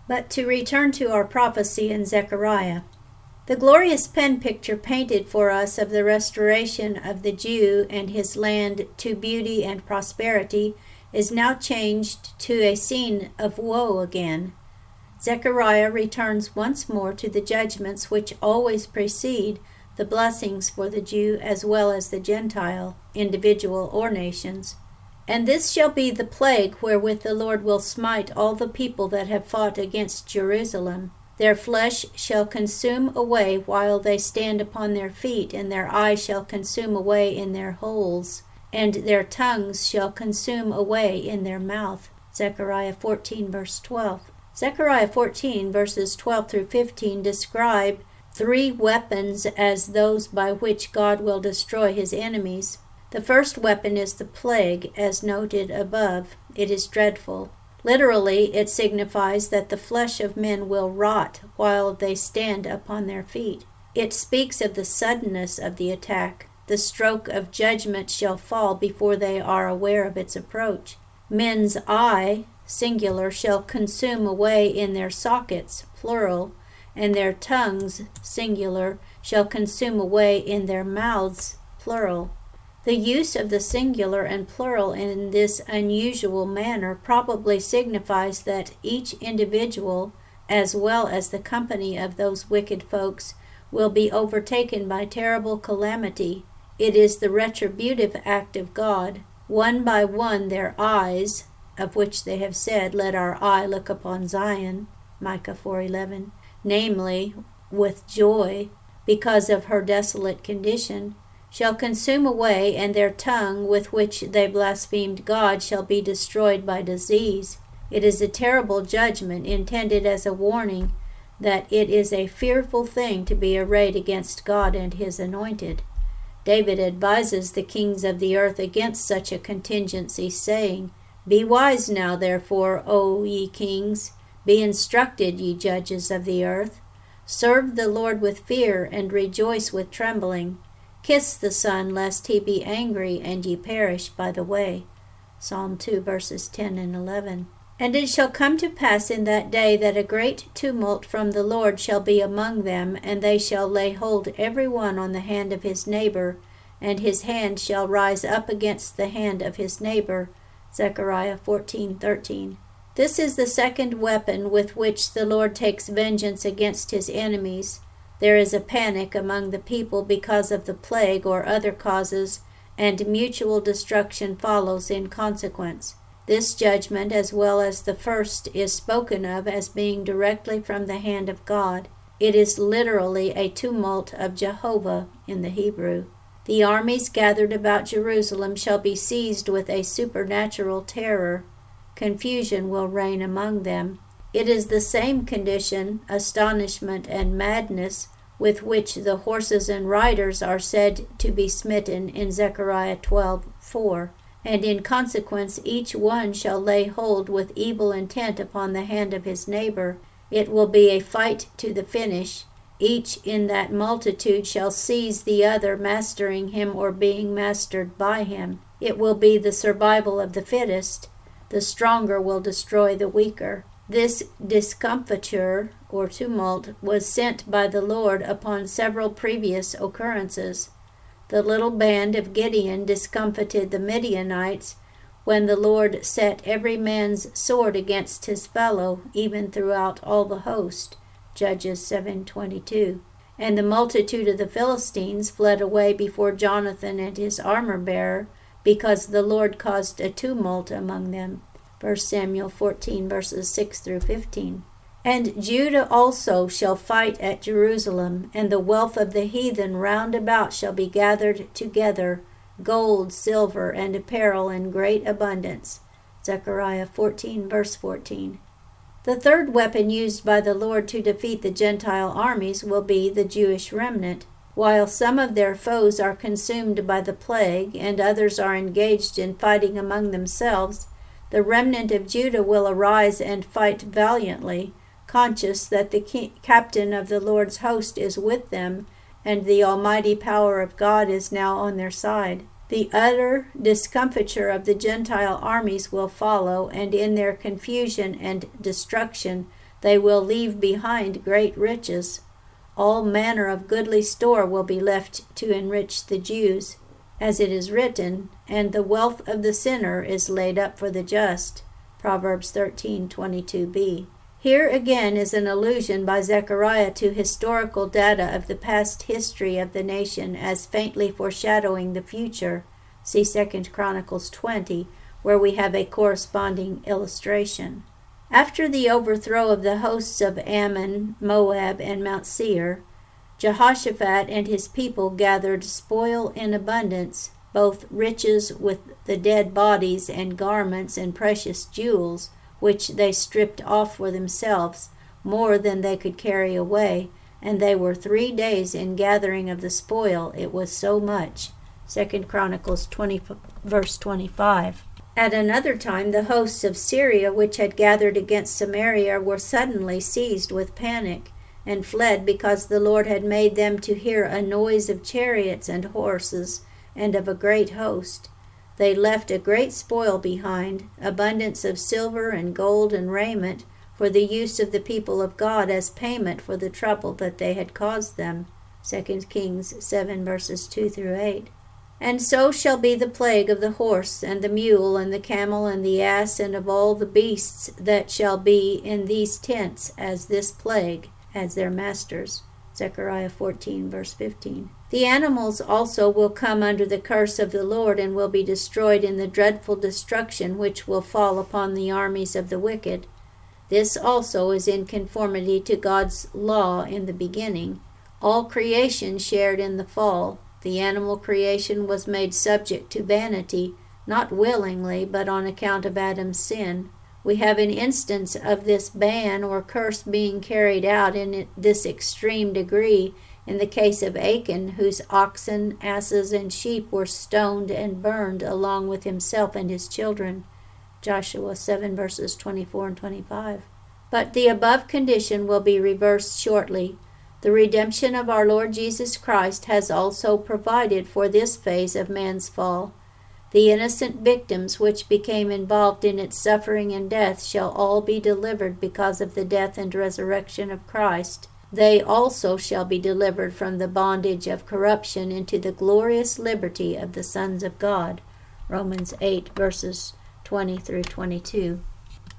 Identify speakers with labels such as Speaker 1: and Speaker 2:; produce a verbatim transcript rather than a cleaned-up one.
Speaker 1: But to return to our prophecy in Zechariah. The glorious pen picture painted for us of the restoration of the Jew and his land to beauty and prosperity is now changed to a scene of woe again. Zechariah returns once more to the judgments which always precede the blessings for the Jew as well as the Gentile, individual or nations. And this shall be the plague wherewith the Lord will smite all the people that have fought against Jerusalem. Their flesh shall consume away while they stand upon their feet, and their eyes shall consume away in their holes, and their tongues shall consume away in their mouth. Zechariah fourteen, verse twelve. Zechariah fourteen, verses twelve through fifteen describe three weapons as those by which God will destroy his enemies. The first weapon is the plague, as noted above. It is dreadful. Literally, it signifies that the flesh of men will rot while they stand upon their feet. It speaks of the suddenness of the attack. The stroke of judgment shall fall before they are aware of its approach. Men's eye, singular, shall consume away in their sockets, plural, and their tongues, singular, shall consume away in their mouths, plural. The use of the singular and plural in this unusual manner probably signifies that each individual, as well as the company of those wicked folks, will be overtaken by terrible calamity. It is the retributive act of God. One by one their eyes, of which they have said, "Let our eye look upon Zion," Micah four eleven, namely, with joy, because of her desolate condition, shall consume away, and their tongue with which they blasphemed God shall be destroyed by disease. It is a terrible judgment intended as a warning that it is a fearful thing to be arrayed against God and his anointed. David advises the kings of the earth against such a contingency, saying, "Be wise now, therefore, O ye kings, be instructed, ye judges of the earth. Serve the Lord with fear, and rejoice with trembling. Kiss the Son, lest he be angry, and ye perish by the way." Psalm two, verses ten and eleven. And it shall come to pass in that day that a great tumult from the Lord shall be among them, and they shall lay hold every one on the hand of his neighbor, and his hand shall rise up against the hand of his neighbor. Zechariah fourteen, thirteen. This is the second weapon with which the Lord takes vengeance against his enemies. There is a panic among the people because of the plague or other causes, and mutual destruction follows in consequence. This judgment, as well as the first, is spoken of as being directly from the hand of God. It is literally a tumult of Jehovah in the Hebrew. The armies gathered about Jerusalem shall be seized with a supernatural terror. Confusion will reign among them. It is the same condition, astonishment, and madness with which the horses and riders are said to be smitten in Zechariah twelve four, and in consequence each one shall lay hold with evil intent upon the hand of his neighbor. It will be a fight to the finish. Each in that multitude shall seize the other, mastering him or being mastered by him. It will be the survival of the fittest. The stronger will destroy the weaker. This discomfiture or tumult was sent by the Lord upon several previous occurrences. The little band of Gideon discomfited the Midianites when the Lord set every man's sword against his fellow, even throughout all the host. Judges seven twenty-two. And the multitude of the Philistines fled away before Jonathan and his armor-bearer, because the Lord caused a tumult among them. First Samuel fourteen, verses six through fifteen. And Judah also shall fight at Jerusalem, and the wealth of the heathen round about shall be gathered together, gold, silver, and apparel in great abundance. Zechariah fourteen, verse fourteen. The third weapon used by the Lord to defeat the Gentile armies will be the Jewish remnant. While some of their foes are consumed by the plague, and others are engaged in fighting among themselves, the remnant of Judah will arise and fight valiantly, conscious that the ki- captain of the Lord's host is with them, and the almighty power of God is now on their side. The utter discomfiture of the Gentile armies will follow, and in their confusion and destruction They will leave behind great riches. All manner of goodly store will be left to enrich the Jews, as it is written, and the wealth of the sinner is laid up for the just. Proverbs thirteen twenty-two b. Here again is an allusion by Zechariah to historical data of the past history of the nation as faintly foreshadowing the future. See Second Chronicles twenty, where we have a corresponding illustration. After the overthrow of the hosts of Ammon, Moab, and Mount Seir, Jehoshaphat and his people gathered spoil in abundance, both riches with the dead bodies and garments and precious jewels, which they stripped off for themselves, more than they could carry away, and they were three days in gathering of the spoil, it was so much. Second Chronicles twenty, verse twenty-five. At another time the hosts of Syria, which had gathered against Samaria, were suddenly seized with panic, and fled, because the Lord had made them to hear a noise of chariots and horses, and of a great host. They left a great spoil behind, abundance of silver and gold and raiment, for the use of the people of God as payment for the trouble that they had caused them. Second Kings seven, verses two through eight. And so shall be the plague of the horse, and the mule, and the camel, and the ass, and of all the beasts that shall be in these tents, as this plague, as their masters. Zechariah fourteen, verse fifteen. The animals also will come under the curse of the Lord, and will be destroyed in the dreadful destruction which will fall upon the armies of the wicked. This also is in conformity to God's law in the beginning. All creation shared in the fall. The animal creation was made subject to vanity, not willingly, but on account of Adam's sin. We have an instance of this ban or curse being carried out in this extreme degree in the case of Achan, whose oxen, asses, and sheep were stoned and burned along with himself and his children. Joshua seven, verses twenty-four and twenty-five. But the above condition will be reversed shortly. The redemption of our Lord Jesus Christ has also provided for this phase of man's fall. The innocent victims which became involved in its suffering and death shall all be delivered because of the death and resurrection of Christ. They also shall be delivered from the bondage of corruption into the glorious liberty of the sons of God. Romans eight, verses twenty through twenty-two.